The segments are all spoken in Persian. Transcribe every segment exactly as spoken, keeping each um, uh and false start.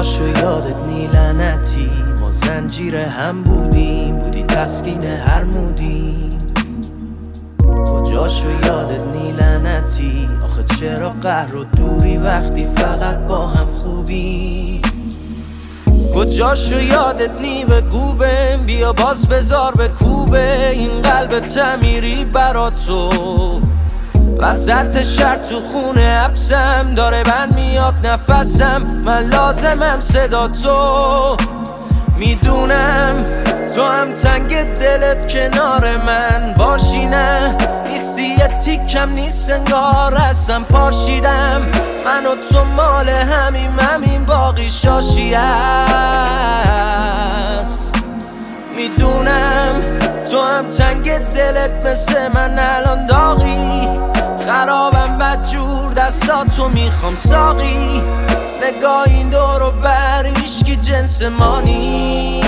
کجاشو یادت نی لعنتی، ما زنجیر هم بودیم، بودی تسکین هر مودیم. کجاشو یادت نی لعنتی، آخه چرا قهر و دوری وقتی فقط با هم خوبی. کجاشو یادت نی بگو بهم، بیا باز بذار به کوبه این قلب تمیری برا تو. وسط شهر تو خونه حبسم، داره بند میاد نفسم، من لازمم صدا تو. میدونم تو هم تنگ دلت کنار من باشی، نه نیستی یه تیکم نیست انگار هستم پاشیدم. من و تو مال همیم همین باقی شاشی هست. میدونم تو هم تنگ دلت مثل من الان داغی، خرابم بدجور دستاتو میخوام ساقی. نگاه این دور و بر هیچکی جنس ما نی،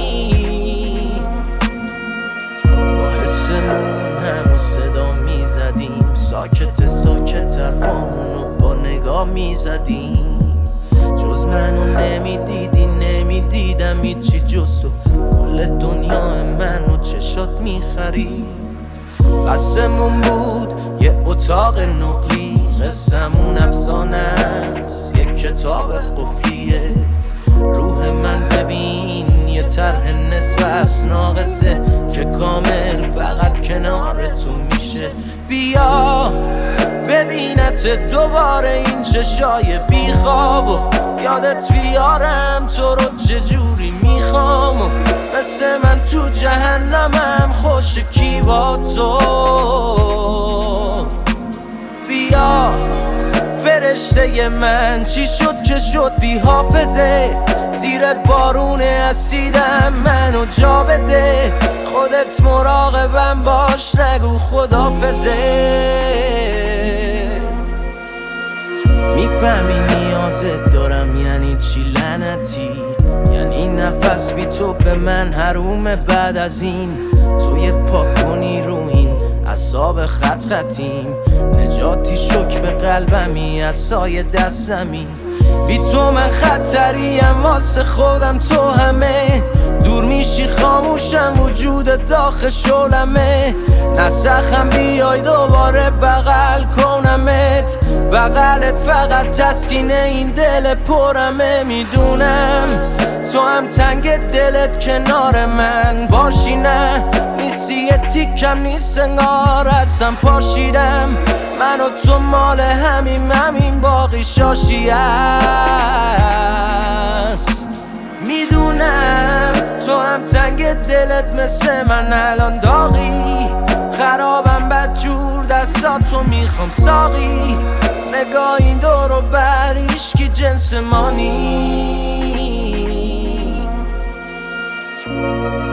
با حسمون همو صدا میزدیم، ساکت ساکت حرفامونو با نگاه میزدیم. جز منو نمیدیدی نمیدیدم هیچی جز تو، کل دنیا منو چشات میخرید. قسمون بود یه اتاق نقلی، قسمون افسانه است یک کتاب قفلیه. روح من ببین یه طرح نصف از ناقصه که کامل فقط کنار تو میشه. بیا ببینت دوباره این چشای بیخواب و یادت بیارم تو رو چجوری میخوام. و مثل من تو جهنمم خوش کی با تو. بیا فرشته من چی شد که شد بی حافظه، زیر بارون اسیدم منو جا بده. خودت مراقبم باش نگو خدافظه. میفهمی نیازت دارم یعنی چی لعنتی، یعنی نفس بی تو به من حرومه. بعد از این توی پاک کنی رو این اعصاب خط خطیم، نجاتی شک به قلبمی از سایه دستمی. بی تو من خطریم واسه خودم، تو همه دور میشی خاموشم وجود داخل شلمه. نسخم بیای دوباره بغل کنمت، بغلت فقط تسکین این دل پرمه. میدونم تو هم تنگ دلت کنار من باشی، نه نیستی یه تیکم نیست انگار هستم پاشیدم. من و تو مال همیم همین باقی شاشی هست. میدونم تو هم تنگ دلت مثل من الان داغی، خرابم بدجور دستاتو میخوام ساقی. نگاه این دور و بر هیچکی جنس ما نی.